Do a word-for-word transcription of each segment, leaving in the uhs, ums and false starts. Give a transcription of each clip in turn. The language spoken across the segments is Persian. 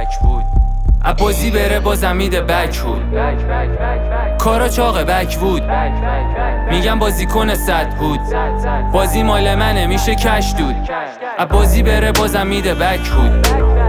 عبازی بره بازم میده بک بود. کارا چاقه بک بود. میگم بازیکن صد بود. بازی مال منه میشه کش دود. عبازی بره بازم میده بک بود.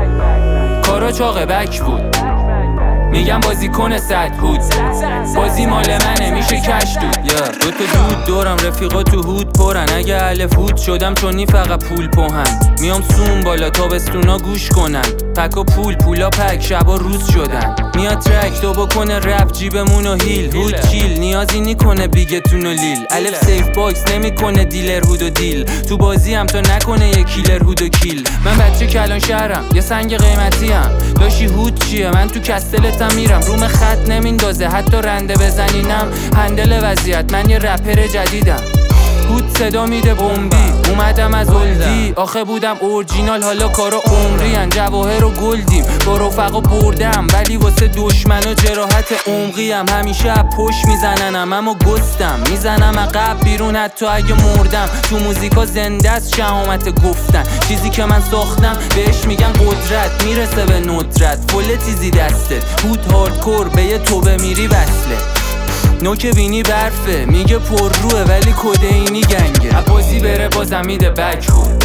کارا چاقه بک بود. میگم بازیکن صد بود. بازی مال منه میشه کش دود. yeah. دو تا دود دورم رفیقا تو هود پرن. اگه الف هود شدم چونی فقط پول پوهن. میام سوم بالا تابستونا گوش کنن. پک و پول پولا پک شبا روز شدن. میاد ترک تو بکنه رپ جیبمونو هیل. هود چیل نیازی نیکنه بیگتون و لیل. الف سیف باکس نمیکنه دیلر هود و دیل. تو بازی هم تو نکنه یه کیلر هود و کیل. من بچه کلان شهرم یه سنگ قیمتی هم. داشی هود چیه من تو کستلتم میرم. روم خط نمیندازه حتی رنده بزنینم. هندل وضعیت من یه رپر جدیدم. هود صدا میده بمبی. اومدم از اولدی آخه بودم اورجینال. حالا کارا عمری ان جواهر و گلدیم. با رفقا بردم ولی واسه دشمن و جراحت عمقی هم. همیشه پشت میزننم اما گستم. میزنم عقب بیرون حتی اگه مردم. تو موزیکا زنده است شهامت گفتن. چیزی که من ساختم بهش میگن قدرت. میرسه به ندرت فل تیزی دستت. هود هاردکور به یه توبه میری وصله. نوک بینی برفه میگه پر روه ولی کدینی گنگه. عبازی بره بازم میده بک بود.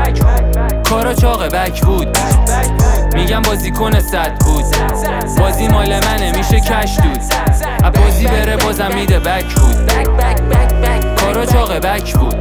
کارا چاقه بک بود. میگم بازیکن صد بود. بازی مال منه میشه کش دود. عبازی بره بازم میده بک بود. کارا چاقه بک بود.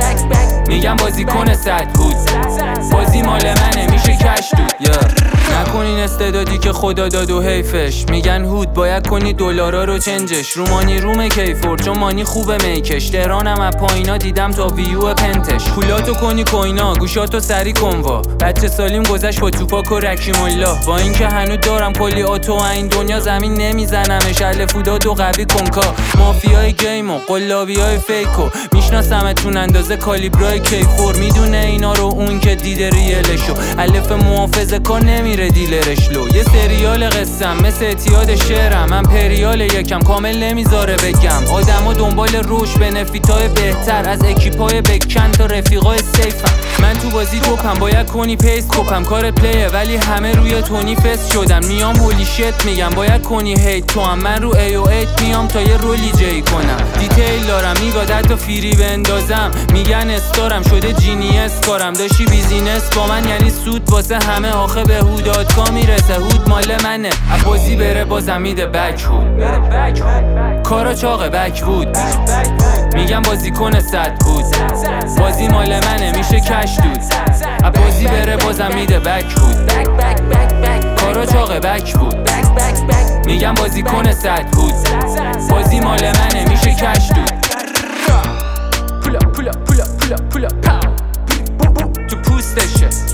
میگم بازیکن صد بود. بازی مال منه میشه کش دود. yeah. نکنین استعدادی که خدا داد و حیفش. میگن هود باید کنی دلارا رو چنجش. رومانی روم کیفور چون مانی خوبه میکش. تهرانم از پایینا دیدم تا ویو پنتش. پولاتو کنی کوینا گوشاتو سری کنوا. بچه سالیم گذشت با توپاک و رکیم الله. با اینکه هنوز دارم کلی آتو این دنیا زمین نمیزنمش. الفودا دو قوی کنکا. مافیای گیم و قلابی های فیکو میشناسمتون اندازه کالیبرای کیفور. میدونه اینا رو اون که دیده ریلشو. الف محافظه کار نمیره دیلرش لو. یه سریال قسم مثل اعتیاد شعرم. من پریال یکم کامل نمیذاره بگم. آدما دنبال روش بنفیتای بهتر. از اکیپای بکن تا رفیقای سیفم. من تو بازی توپم باید کنی پیس کپم. کار پلیه ولی همه روی تونی فست شدن. میام هولی شت میگم باید کنی هیت تو هم. من رو ای او ایت میام تا یه رولی جی کنم. دیتیل دارم میگادت تا فیری بندازم. میگن استارم شده جینیس کارم. داشتی بیزینس با من یعنی سود واسه همه. آخه به هودات کا میرسه. هود مال منه. عبازی بره بازم میده بک بود. کارا چاقه بک بود. میگم بازیکن صد بود. بازی مال منه میشه کش دود. عبازی بره بازم میده بک بود. کارا چاقه بک بود. میگم بازیکن صد بود. بازی مال منه میشه کش دود. پولا پولا پولا پولا پولا پاو تو پوستشه.